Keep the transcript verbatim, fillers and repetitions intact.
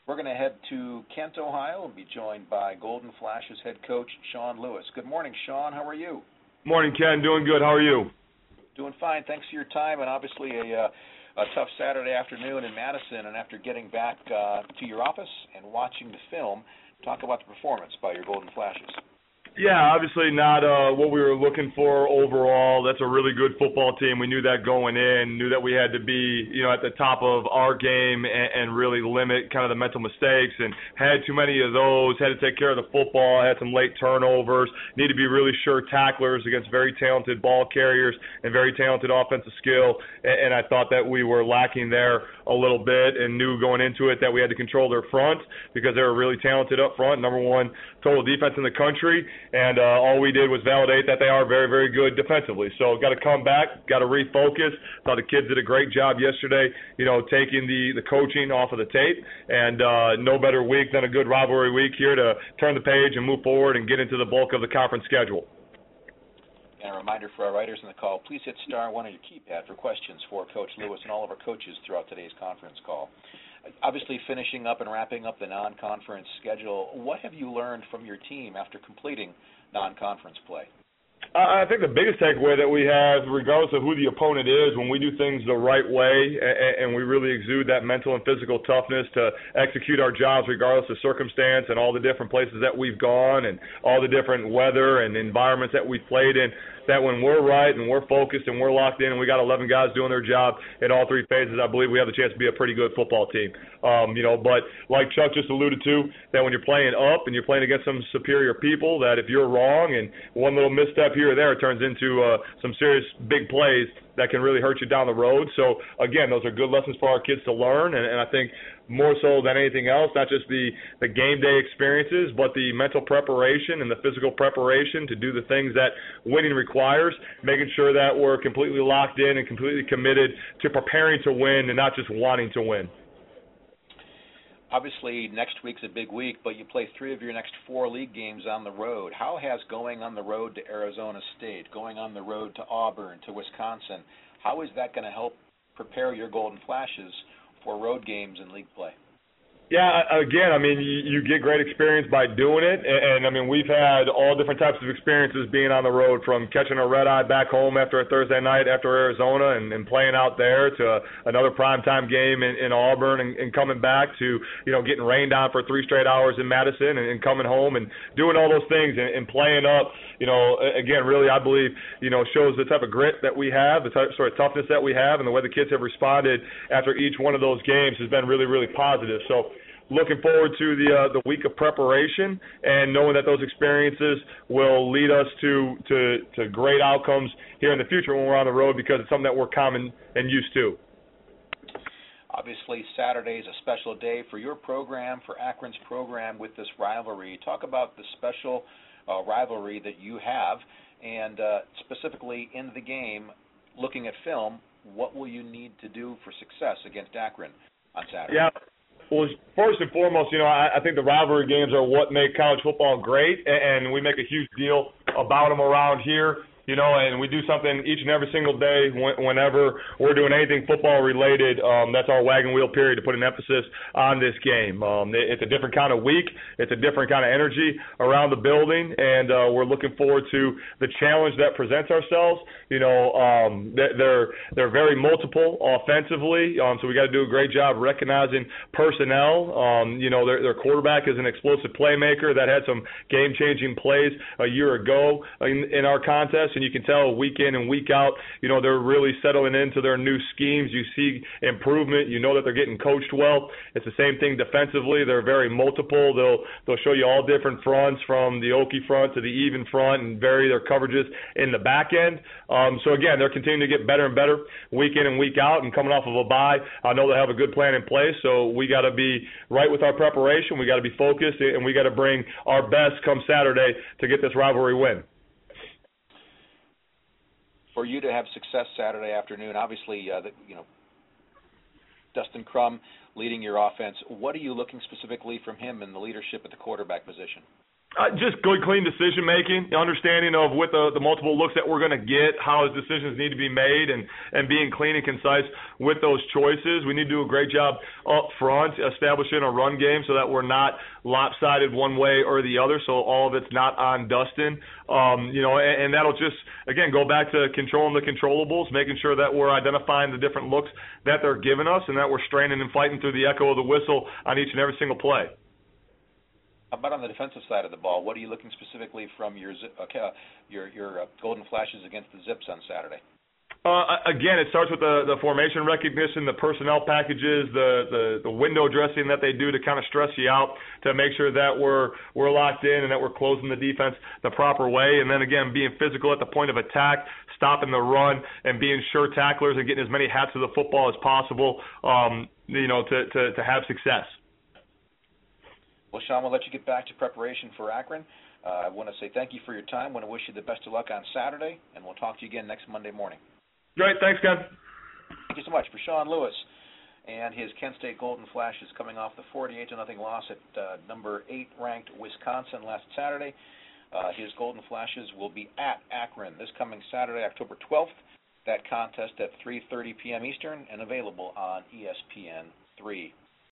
We're going to head to Kent, Ohio, and be joined by Golden Flashes head coach Sean Lewis. Good morning, Sean. How are you? Morning, Ken. Doing good. How are you? Doing fine. Thanks for your time, and obviously a, uh, a tough Saturday afternoon in Madison. And after getting back uh, to your office and watching the film, talk about the performance by your Golden Flashes. Yeah, obviously not uh, what we were looking for overall. That's a really good football team. We knew that going in, knew that we had to be, you know, at the top of our game and, and really limit kind of the mental mistakes, and had too many of those, had to take care of the football, had some late turnovers, need to be really sure tacklers against very talented ball carriers and very talented offensive skill, and, and I thought that we were lacking there a little bit, and knew going into it that we had to control their front because they were really talented up front, number one total defense in the country, and uh, all we did was validate that they are very, very good defensively. So got to come back, got to refocus. Thought the kids did a great job yesterday, you know, taking the, the coaching off of the tape, and uh, no better week than a good rivalry week here to turn the page and move forward and get into the bulk of the conference schedule. And a reminder for our writers in the call, please hit star one on your keypad for questions for Coach Lewis and all of our coaches throughout today's conference call. Obviously, finishing up and wrapping up the non-conference schedule, what have you learned from your team after completing non-conference play? I think the biggest takeaway that we have, regardless of who the opponent is, when we do things the right way and we really exude that mental and physical toughness to execute our jobs regardless of circumstance and all the different places that we've gone and all the different weather and environments that we've played in, that when we're right and we're focused and we're locked in and we got eleven guys doing their job in all three phases, I believe we have the chance to be a pretty good football team. Um, you know, but like Chuck just alluded to, that when you're playing up and you're playing against some superior people, that if you're wrong and one little misstep here or there, it turns into uh, some serious big plays that can really hurt you down the road. So, again, those are good lessons for our kids to learn, and, and I think more so than anything else, not just the, the game day experiences, but the mental preparation and the physical preparation to do the things that winning requires, making sure that we're completely locked in and completely committed to preparing to win and not just wanting to win. Obviously, next week's a big week, but you play three of your next four league games on the road. How has going on the road to Arizona State, going on the road to Auburn, to Wisconsin, how is that going to help prepare your Golden Flashes for road games and league play? Yeah, again, I mean, you, you get great experience by doing it, and, and, I mean, we've had all different types of experiences being on the road, from catching a red-eye back home after a Thursday night after Arizona and, and playing out there to a, another primetime game in, in Auburn and, and coming back to, you know, getting rained on for three straight hours in Madison and, and coming home and doing all those things and, and playing up, you know, again, really, I believe, you know, shows the type of grit that we have, the type, sort of toughness that we have, and the way the kids have responded after each one of those games has been really, really positive. So, looking forward to the uh, the week of preparation and knowing that those experiences will lead us to, to, to great outcomes here in the future when we're on the road, because it's something that we're common and used to. Obviously, Saturday is a special day for your program, for Akron's program with this rivalry. Talk about the special uh, rivalry that you have, and uh, specifically in the game, looking at film, what will you need to do for success against Akron on Saturday? Yeah. Well, first and foremost, you know, I, I think the rivalry games are what make college football great, and, and we make a huge deal about them around here. You know, and we do something each and every single day when, whenever we're doing anything football related. Um, that's our wagon wheel period, to put an emphasis on this game. Um, it, it's a different kind of week. It's a different kind of energy around the building, and uh, we're looking forward to the challenge that presents ourselves. You know, um, they're they're very multiple offensively, um, so we got to do a great job recognizing personnel. Um, you know, their, their quarterback is an explosive playmaker that had some game-changing plays a year ago in, in our contest. And you can tell week in and week out, you know, they're really settling into their new schemes. You see improvement. You know that they're getting coached well. It's the same thing defensively. They're very multiple. They'll they'll show you all different fronts, from the Okie front to the even front, and vary their coverages in the back end. Um, so, again, they're continuing to get better and better week in and week out, and coming off of a bye, I know they have a good plan in place. So we got to be right with our preparation. We got to be focused, and we got to bring our best come Saturday to get this rivalry win. For you to have success Saturday afternoon, obviously, uh, the, you know, Dustin Crum leading your offense, what are you looking specifically from him in the leadership at the quarterback position? Uh, just good, clean decision making, understanding of with the, the multiple looks that we're going to get, how his decisions need to be made, and, and being clean and concise with those choices. We need to do a great job up front establishing a run game so that we're not lopsided one way or the other, so all of it's not on Dustin. Um, you know, and, and that'll just, again, go back to controlling the controllables, making sure that we're identifying the different looks that they're giving us and that we're straining and fighting through the echo of the whistle on each and every single play. How about on the defensive side of the ball? What are you looking specifically from your uh, your your uh, Golden Flashes against the Zips on Saturday? Uh, again, it starts with the, the formation recognition, the personnel packages, the, the, the window dressing that they do to kind of stress you out to make sure that we're we're locked in and that we're closing the defense the proper way. And then again, being physical at the point of attack, stopping the run, and being sure tacklers and getting as many hats of the football as possible, um, you know, to, to, to have success. Well, Sean, we'll let you get back to preparation for Akron. Uh, I want to say thank you for your time. I want to wish you the best of luck on Saturday, and we'll talk to you again next Monday morning. Great. Thanks, Ken. Thank you so much. For Sean Lewis and his Kent State Golden Flashes coming off the forty-eight to nothing loss at uh, number eight ranked Wisconsin last Saturday. Uh, his Golden Flashes will be at Akron this coming Saturday, October twelfth. That contest at three thirty p.m. Eastern and available on E S P N three.